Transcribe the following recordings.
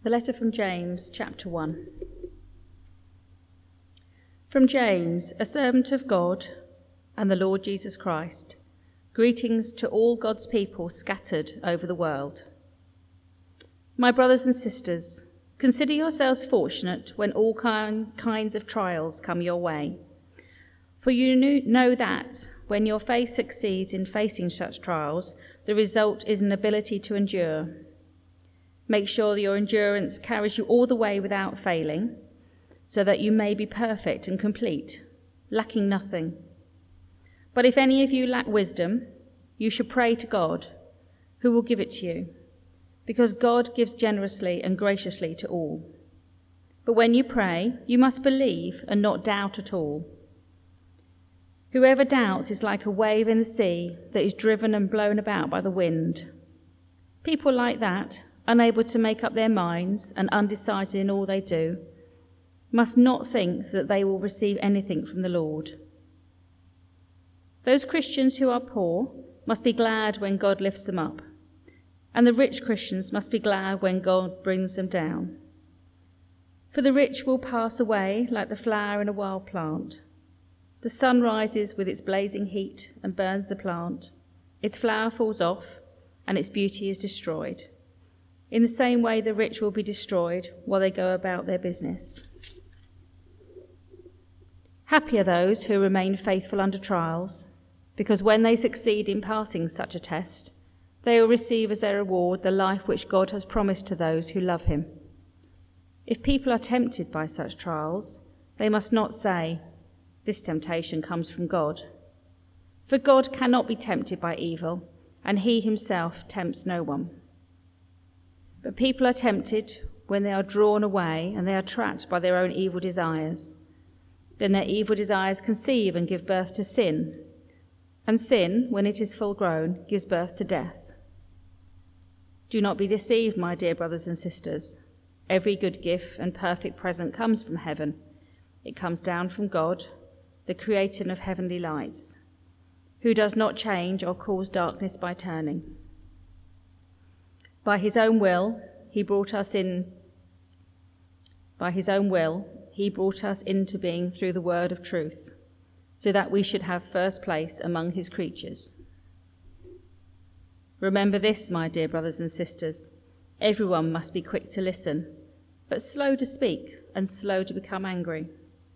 The letter from James, chapter 1. From James, a servant of God and the Lord Jesus Christ, greetings to all God's people scattered over the world. My brothers and sisters, consider yourselves fortunate when all kinds of trials come your way. For you know that when your faith succeeds in facing such trials, the result is an ability to endure. Make sure that your endurance carries you all the way without failing, so that you may be perfect and complete, lacking nothing. But if any of you lack wisdom, you should pray to God, who will give it to you, because God gives generously and graciously to all. But when you pray, you must believe and not doubt at all. Whoever doubts is like a wave in the sea that is driven and blown about by the wind. People like that, unable to make up their minds and undecided in all they do, must not think that they will receive anything from the Lord. Those Christians who are poor must be glad when God lifts them up, and the rich Christians must be glad when God brings them down. For the rich will pass away like the flower in a wild plant. The sun rises with its blazing heat and burns the plant. Its flower falls off, and its beauty is destroyed. In the same way, the rich will be destroyed while they go about their business. Happy are those who remain faithful under trials, because when they succeed in passing such a test, they will receive as their reward the life which God has promised to those who love him. If people are tempted by such trials, they must not say, "This temptation comes from God." For God cannot be tempted by evil, and he himself tempts no one. But people are tempted when they are drawn away and they are trapped by their own evil desires. Then their evil desires conceive and give birth to sin. And sin, when it is full grown, gives birth to death. Do not be deceived, my dear brothers and sisters. Every good gift and perfect present comes from heaven. It comes down from God, the creator of heavenly lights, who does not change or cause darkness by turning. By his own will, he brought us into being through the word of truth, so that we should have first place among his creatures. Remember this, my dear brothers and sisters. Everyone must be quick to listen, but slow to speak and slow to become angry.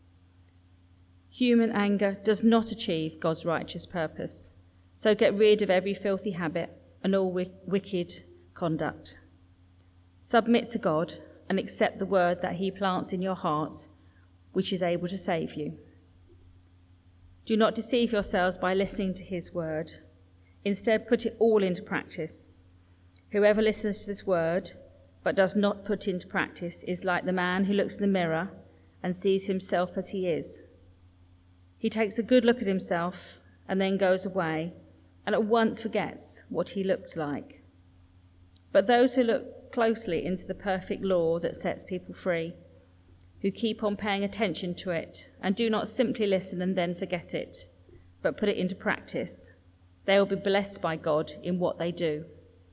Human anger does not achieve God's righteous purpose, so get rid of every filthy habit and all wicked conduct. Submit to God and accept the word that he plants in your hearts, which is able to save you. Do not deceive yourselves by listening to his word. Instead, put it all into practice. Whoever listens to this word but does not put into practice is like the man who looks in the mirror and sees himself as he is. He takes a good look at himself and then goes away and at once forgets what he looks like. But those who look closely into the perfect law that sets people free, who keep on paying attention to it and do not simply listen and then forget it, but put it into practice, they will be blessed by God in what they do.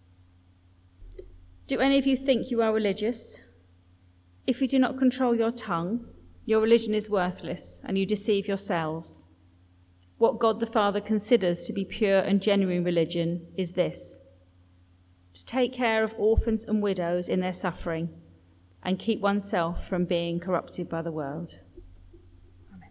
Do any of you think you are religious? If you do not control your tongue, your religion is worthless and you deceive yourselves. What God the Father considers to be pure and genuine religion is this: to take care of orphans and widows in their suffering and keep oneself from being corrupted by the world. Amen.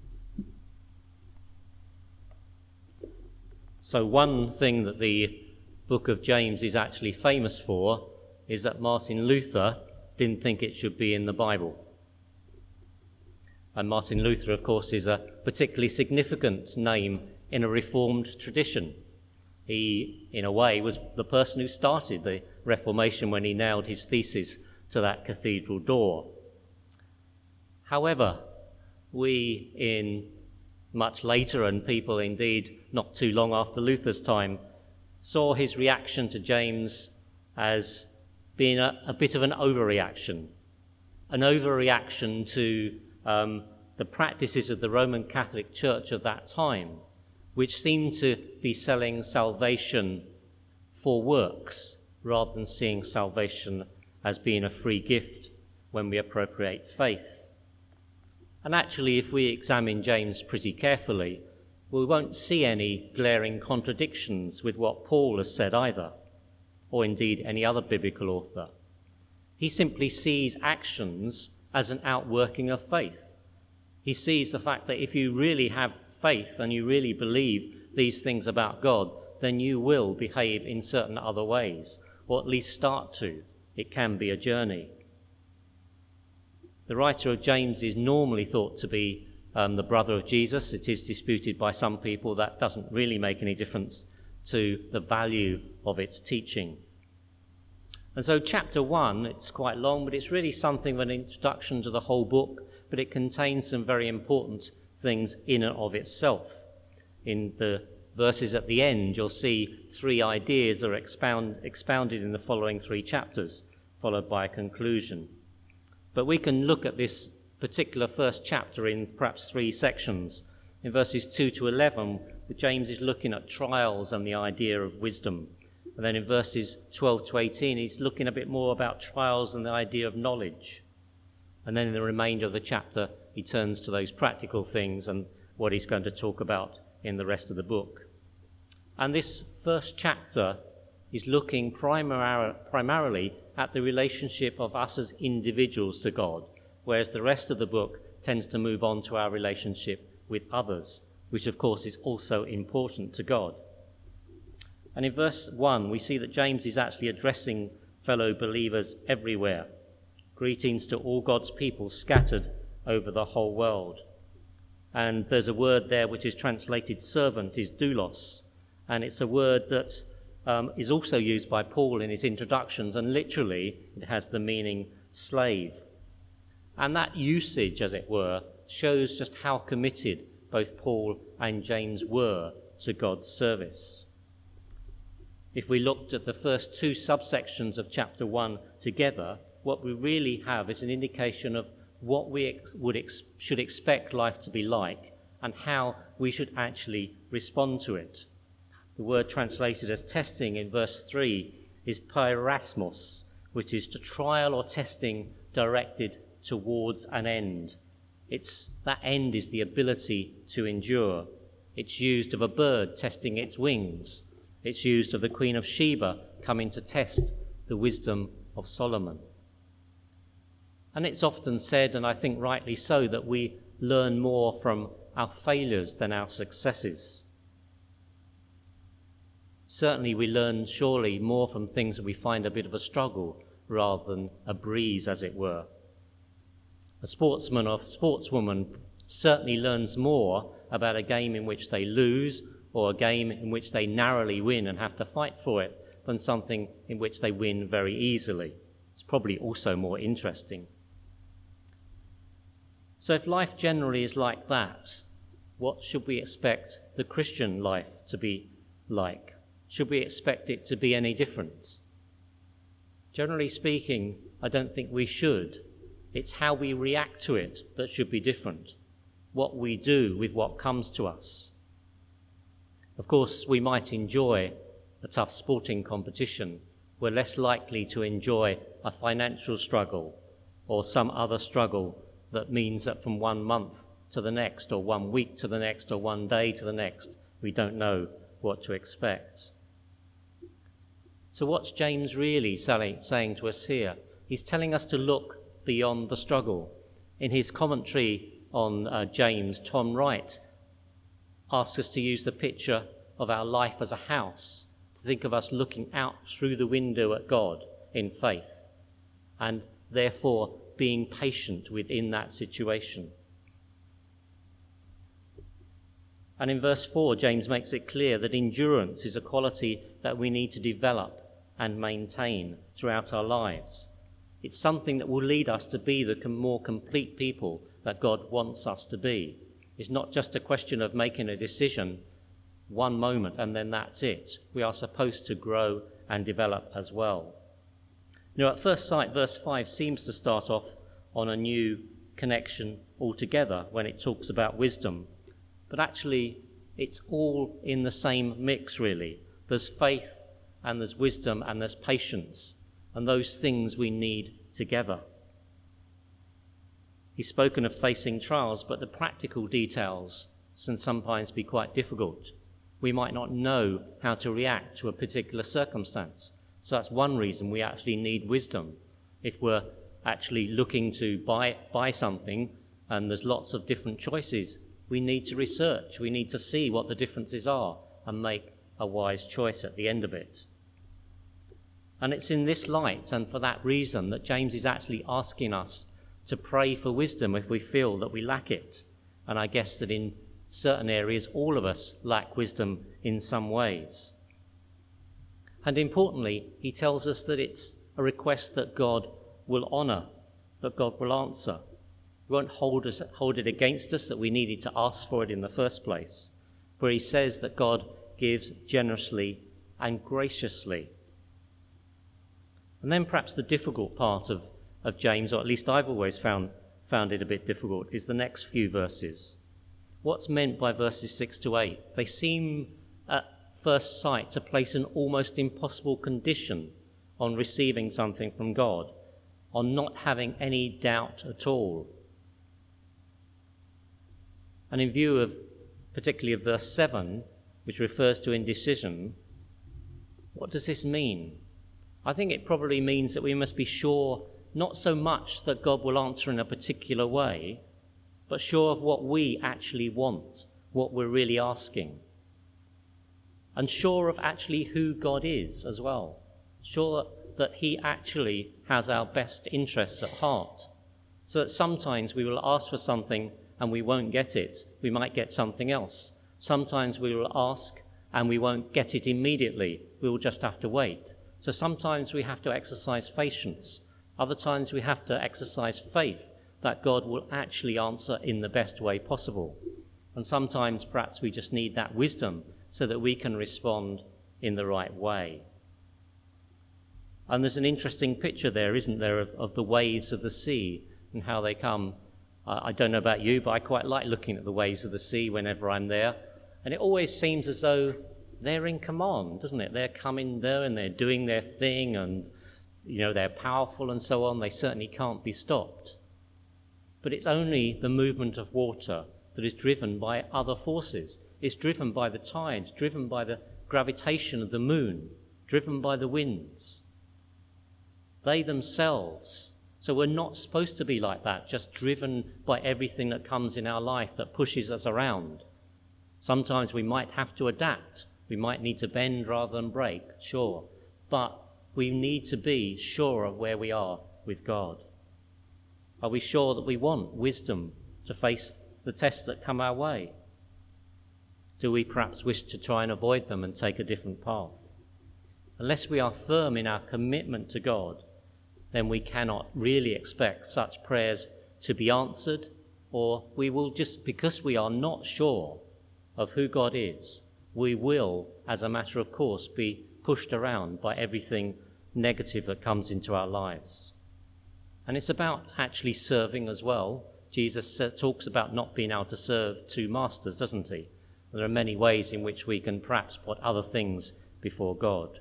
So one thing that the book of James is actually famous for is that Martin Luther didn't think it should be in the Bible. And Martin Luther, of course, is a particularly significant name in a Reformed tradition. He, in a way, was the person who started the Reformation when he nailed his thesis to that cathedral door. However, we in much later, and people indeed not too long after Luther's time, saw his reaction to James as being a bit of an overreaction to the practices of the Roman Catholic Church of that time, which seemed to be selling salvation for works rather than seeing salvation as being a free gift when we appropriate faith. And actually, if we examine James pretty carefully, we won't see any glaring contradictions with what Paul has said either, or indeed any other biblical author. He simply sees actions as an outworking of faith. He sees the fact that if you really have faith and you really believe these things about God, then you will behave in certain other ways, or at least start to. It can be a journey. The writer of James is normally thought to be the brother of Jesus. It is disputed by some people. That doesn't really make any difference to the value of its teaching. And so chapter 1, it's quite long, but it's really something of an introduction to the whole book, but it contains some very important things in and of itself. In the verses at the end, you'll see 3 ideas are expounded in the following 3 chapters, followed by a conclusion. But we can look at this particular first chapter in perhaps 3 sections. In verses 2 to 11, James is looking at trials and the idea of wisdom. And then in verses 12 to 18, he's looking a bit more about trials and the idea of knowledge. And then in the remainder of the chapter, he turns to those practical things and what he's going to talk about in the rest of the book. And this first chapter is looking primarily at the relationship of us as individuals to God, whereas the rest of the book tends to move on to our relationship with others, which of course is also important to God. And in verse 1, we see that James is actually addressing fellow believers everywhere. Greetings to all God's people scattered over the whole world. And there's a word there which is translated servant, is doulos, and it's a word that is also used by Paul in his introductions, and literally it has the meaning slave. And that usage, as it were, shows just how committed both Paul and James were to God's service. If we looked at the first 2 subsections of chapter 1 together, what we really have is an indication of what we should expect life to be like and how we should actually respond to it. The word translated as testing in verse 3 is peirasmos, which is to trial or testing directed towards an end. That end is the ability to endure. It's used of a bird testing its wings. It's used of the Queen of Sheba coming to test the wisdom of Solomon. And it's often said, and I think rightly so, that we learn more from our failures than our successes. Certainly we learn surely more from things that we find a bit of a struggle rather than a breeze, as it were. A sportsman or sportswoman certainly learns more about a game in which they lose or a game in which they narrowly win and have to fight for it than something in which they win very easily. It's probably also more interesting. So if life generally is like that, what should we expect the Christian life to be like? Should we expect it to be any different? Generally speaking, I don't think we should. It's how we react to it that should be different. What we do with what comes to us. Of course, we might enjoy a tough sporting competition. We're less likely to enjoy a financial struggle or some other struggle that means that from 1 month to the next, or 1 week to the next, or 1 day to the next, we don't know what to expect. So what's James really saying to us here? He's telling us to look beyond the struggle. In his commentary on James, Tom Wright asks us to use the picture of our life as a house, to think of us looking out through the window at God in faith, and therefore being patient within that situation. And in verse 4, James makes it clear that endurance is a quality that we need to develop and maintain throughout our lives. It's something that will lead us to be the more complete people that God wants us to be. It's not just a question of making a decision one moment and then that's it. We are supposed to grow and develop as well. You know, at first sight, verse 5 seems to start off on a new connection altogether when it talks about wisdom. But actually, it's all in the same mix, really. There's faith, and there's wisdom, and there's patience. and those things we need together. He's spoken of facing trials, but the practical details can sometimes be quite difficult. We might not know how to react to a particular circumstance. So that's one reason we actually need wisdom. If we're actually looking to buy something and there's lots of different choices, we need to research, we need to see what the differences are and make a wise choice at the end of it. And it's in this light and for that reason that James is actually asking us to pray for wisdom if we feel that we lack it. And I guess that in certain areas all of us lack wisdom in some ways. And importantly, he tells us that it's a request that God will honour, that God will answer. He won't hold it against us that we needed to ask for it in the first place. For he says that God gives generously and graciously. And then perhaps the difficult part of James, or at least I've always found it a bit difficult, is the next few verses. What's meant by verses 6 to 8? They seem at first sight to place an almost impossible condition on receiving something from God, on not having any doubt at all. And in view of, particularly of verse 7, which refers to indecision, what does this mean? I think it probably means that we must be sure not so much that God will answer in a particular way, but sure of what we actually want, what we're really asking. And sure of actually who God is as well. Sure that he actually has our best interests at heart. So that sometimes we will ask for something and we won't get it. We might get something else. Sometimes we will ask and we won't get it immediately. We will just have to wait. So sometimes we have to exercise patience. Other times we have to exercise faith that God will actually answer in the best way possible. And sometimes perhaps we just need that wisdom so that we can respond in the right way. And there's an interesting picture there, isn't there, of the waves of the sea and how they come. I don't know about you, but I quite like looking at the waves of the sea whenever I'm there. And it always seems as though they're in command, doesn't it? They're coming there and they're doing their thing and, they're powerful and so on. They certainly can't be stopped. But it's only the movement of water that is driven by other forces. It's driven by the tides, driven by the gravitation of the moon, driven by the winds. They themselves. So we're not supposed to be like that, just driven by everything that comes in our life that pushes us around. Sometimes we might have to adapt. We might need to bend rather than break, sure. But we need to be sure of where we are with God. Are we sure that we want wisdom to face the tests that come our way? Do we perhaps wish to try and avoid them and take a different path? Unless we are firm in our commitment to God, then we cannot really expect such prayers to be answered, or we will just, because we are not sure of who God is, we will, as a matter of course, be pushed around by everything negative that comes into our lives. And it's about actually serving as well. Jesus talks about not being able to serve two masters, doesn't he? There are many ways in which we can perhaps put other things before God.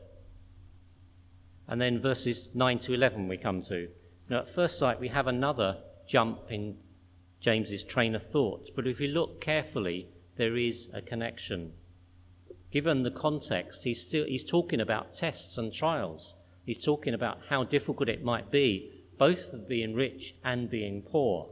And then verses 9 to 11 we come to. Now, at first sight, we have another jump in James's train of thought. But if you look carefully, there is a connection. Given the context, he's talking about tests and trials. He's talking about how difficult it might be, both of being rich and being poor.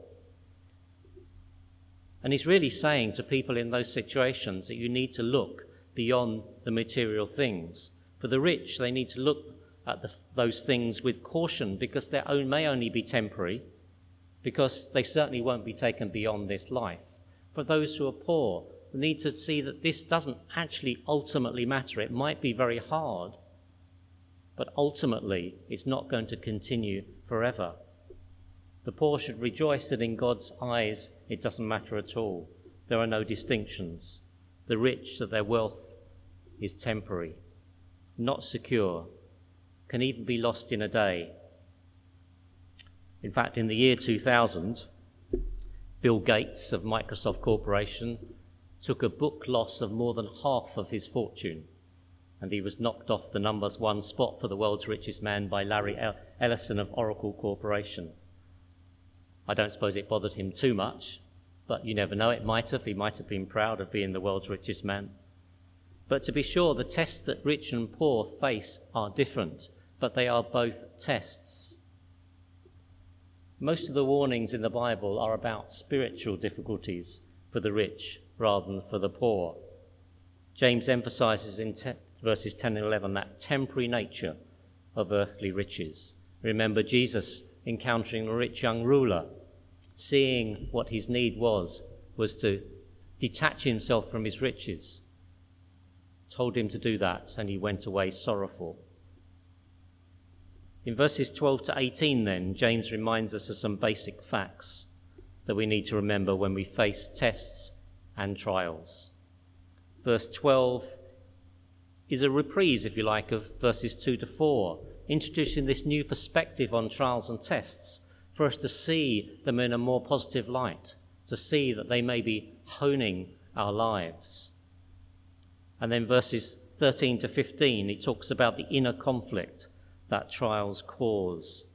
And he's really saying to people in those situations that you need to look beyond the material things. For the rich, they need to look at those things with caution, because their own may only be temporary, because they certainly won't be taken beyond this life. For those who are poor, they need to see that this doesn't actually ultimately matter. It might be very hard, but ultimately it's not going to continue forever. The poor should rejoice that in God's eyes it doesn't matter at all. There are no distinctions. The rich, that their wealth is temporary, not secure, can even be lost in a day. In fact, in the year 2000, Bill Gates of Microsoft Corporation took a book loss of more than half of his fortune. and he was knocked off the #1 spot for the world's richest man by Larry Ellison of Oracle Corporation. I don't suppose it bothered him too much, but you never know, he might have been proud of being the world's richest man. But to be sure, the tests that rich and poor face are different, but they are both tests. Most of the warnings in the Bible are about spiritual difficulties for the rich rather than for the poor. James emphasizes in verses 10 and 11 that temporary nature of earthly riches. Remember Jesus encountering a rich young ruler, seeing what his need was to detach himself from his riches. Told him to do that, and he went away sorrowful. In verses 12 to 18 then, James reminds us of some basic facts that we need to remember when we face tests and trials. Verse 12 is a reprise, if you like, of verses 2 to 4, introducing this new perspective on trials and tests for us to see them in a more positive light, to see that they may be honing our lives. And then verses 13 to 15, he talks about the inner conflict that trials cause.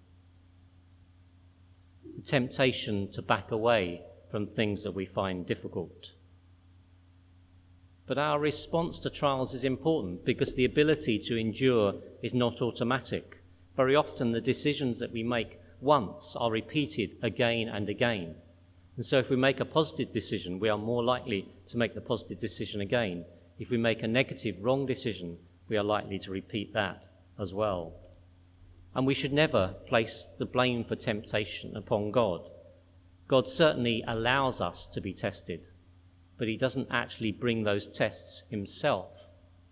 The temptation to back away from things that we find difficult. But our response to trials is important because the ability to endure is not automatic. Very often the decisions that we make once are repeated again and again. And so if we make a positive decision, we are more likely to make the positive decision again. If we make a negative, wrong decision, we are likely to repeat that as well. And we should never place the blame for temptation upon God. God certainly allows us to be tested, but he doesn't actually bring those tests himself.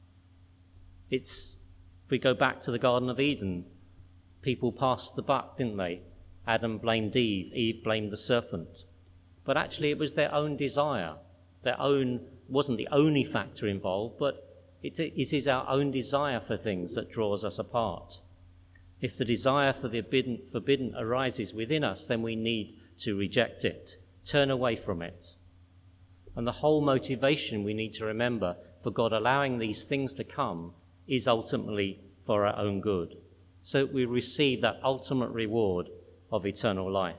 If we go back to the Garden of Eden, people passed the buck, didn't they? Adam blamed Eve, Eve blamed the serpent. But actually it was their own desire. Wasn't the only factor involved, but it is our own desire for things that draws us apart. If the desire for the forbidden arises within us, then we need to reject it, turn away from it. And the whole motivation we need to remember for God allowing these things to come is ultimately for our own good, so that we receive that ultimate reward of eternal life.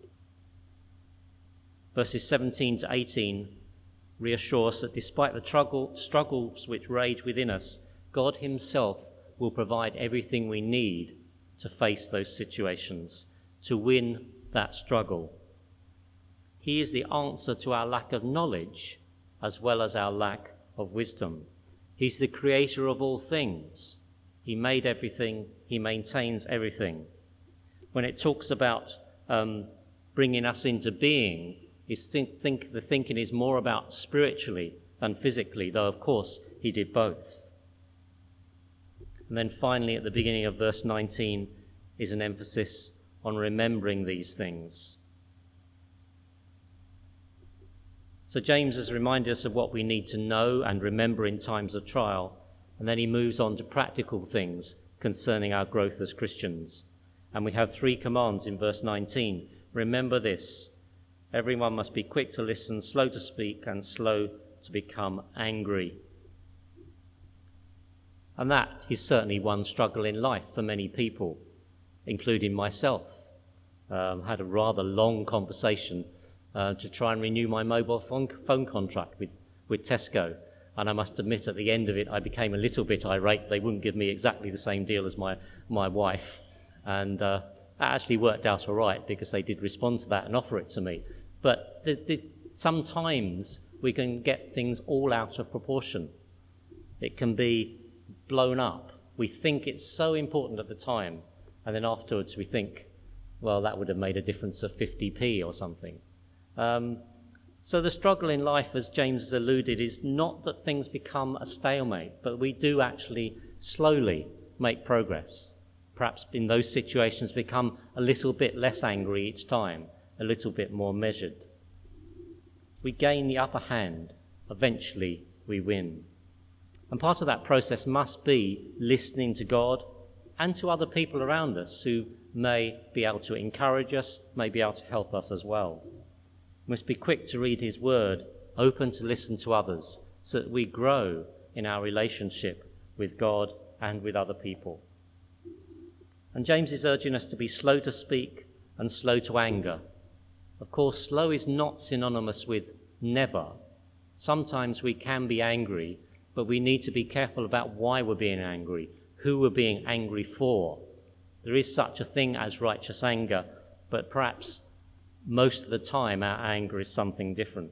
Verses 17 to 18 reassure us that despite the struggles which rage within us, God himself will provide everything we need to face those situations, to win that struggle. He is the answer to our lack of knowledge as well as our lack of wisdom. He's the creator of all things. He made everything. He maintains everything. When it talks about bringing us into being, the thinking is more about spiritually than physically, though of course he did both. And then finally at the beginning of verse 19 is an emphasis on remembering these things. So James has reminded us of what we need to know and remember in times of trial, and then he moves on to practical things concerning our growth as Christians. And we have 3 commands in verse 19. Remember this: everyone must be quick to listen, slow to speak, and slow to become angry. And that is certainly one struggle in life for many people, including myself. Had a rather long conversation to try and renew my mobile phone contract with Tesco. And I must admit, at the end of it, I became a little bit irate. They wouldn't give me exactly the same deal as my wife. And that actually worked out all right because they did respond to that and offer it to me. But sometimes we can get things all out of proportion. It can be blown up. We think it's so important at the time, and then afterwards we think, well, that would have made a difference of 50p or something. So the struggle in life, as James has alluded, is not that things become a stalemate, but we do actually slowly make progress. Perhaps in those situations become a little bit less angry each time, a little bit more measured. We gain the upper hand. Eventually we win. And part of that process must be listening to God and to other people around us who may be able to encourage us, may be able to help us as well. We must be quick to read his word, open to listen to others, so that we grow in our relationship with God and with other people. And James is urging us to be slow to speak and slow to anger. Of course, slow is not synonymous with never. Sometimes we can be angry, but we need to be careful about why we're being angry, who we're being angry for. There is such a thing as righteous anger, but perhaps most of the time our anger is something different.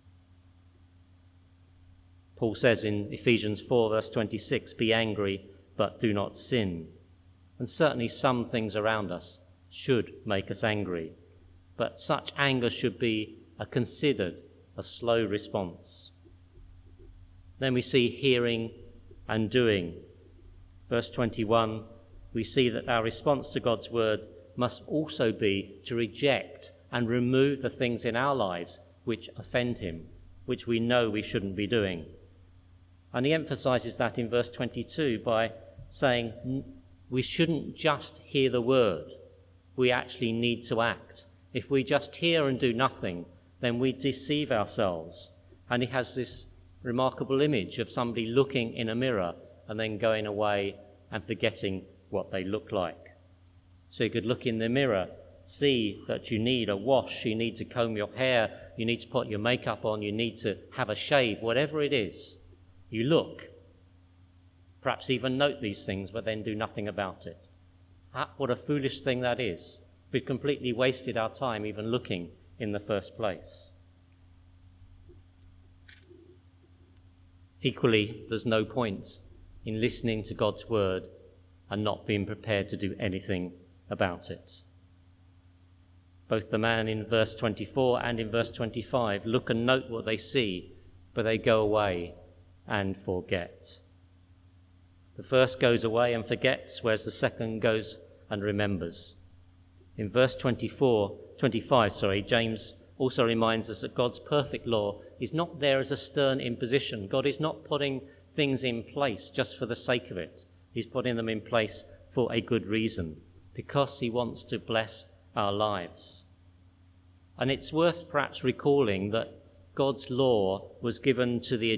Paul says in Ephesians 4 verse 26, "Be angry, but do not sin." And certainly some things around us should make us angry, but such anger should be a considered, a slow response. Then we see hearing and doing. Verse 21, we see that our response to God's word must also be to reject and remove the things in our lives which offend him, which we know we shouldn't be doing. And he emphasizes that in verse 22 by saying we shouldn't just hear the word, we actually need to act. If we just hear and do nothing, then we deceive ourselves. And he has this remarkable image of somebody looking in a mirror and then going away and forgetting what they look like. So you could look in the mirror, see that you need a wash, you need to comb your hair, you need to put your makeup on, you need to have a shave, whatever it is. You look, perhaps even note these things, but then do nothing about it. What a foolish thing that is. We've completely wasted our time even looking in the first place. Equally, there's no point in listening to God's word and not being prepared to do anything about it. Both the man in verse 24 and in verse 25 look and note what they see, but they go away and forget. The first goes away and forgets, whereas the second goes and remembers. In verse 25, James also reminds us that God's perfect law is not there as a stern imposition. God is not putting things in place just for the sake of it. He's putting them in place for a good reason, because he wants to bless our lives. And it's worth perhaps recalling that God's law was given to the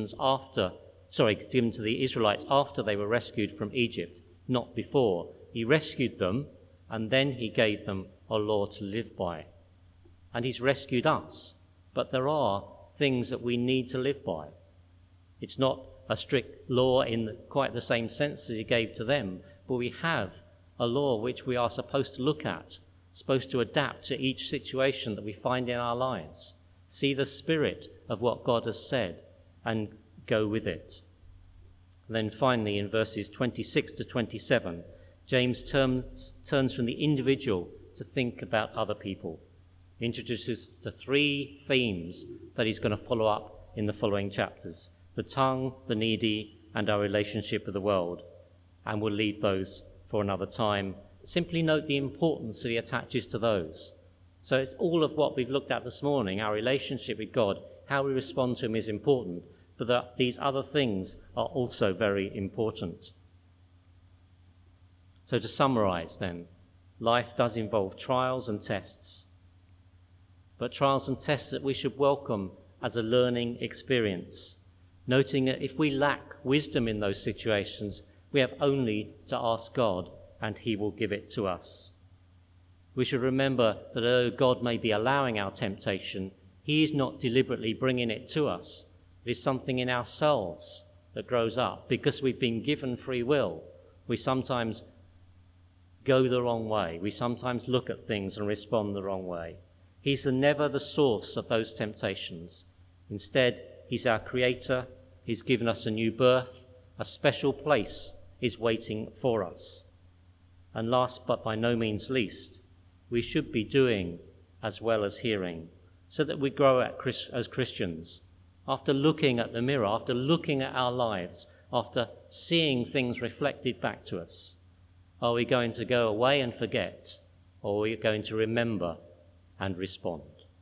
Israelites after they were rescued from Egypt, not before. He rescued them, and then he gave them a law to live by. And he's rescued us, but there are things that we need to live by. It's not a strict law in quite the same sense as he gave to them, but we have a law which we are supposed to look at, supposed to adapt to each situation that we find in our lives. See the spirit of what God has said and go with it. And then finally, in verses 26 to 27, James turns from the individual to think about other people. He introduces the three themes that he's going to follow up in the following chapters: the tongue, the needy, and our relationship with the world. And we'll leave those for another time. Simply note the importance that he attaches to those. So it's all of what we've looked at this morning. Our relationship with God, how we respond to him is important, but these other things are also very important. So to summarize then, life does involve trials and tests, but trials and tests that we should welcome as a learning experience, noting that if we lack wisdom in those situations, we have only to ask God and he will give it to us. We should remember that though God may be allowing our temptation, he is not deliberately bringing it to us. It is something in ourselves that grows up. Because we've been given free will, we sometimes go the wrong way. We sometimes look at things and respond the wrong way. He's never the source of those temptations. Instead, he's our creator. He's given us a new birth. A special place is waiting for us. And last but by no means least, we should be doing as well as hearing, so that we grow as Christians. After looking at the mirror, after looking at our lives, after seeing things reflected back to us, are we going to go away and forget, or are we going to remember and respond?